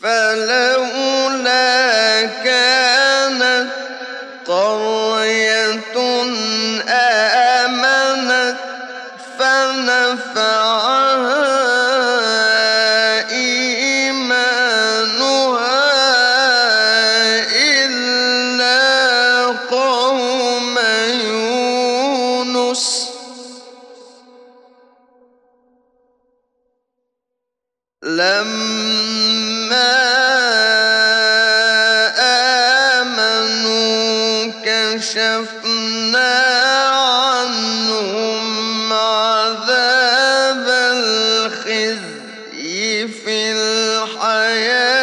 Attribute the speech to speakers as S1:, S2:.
S1: فلولا كانت قرية آمنت فنفعها إيمانها إلا قوم يونس لما آمنوا كشفنا عنهم عذاب الخزي في الحياة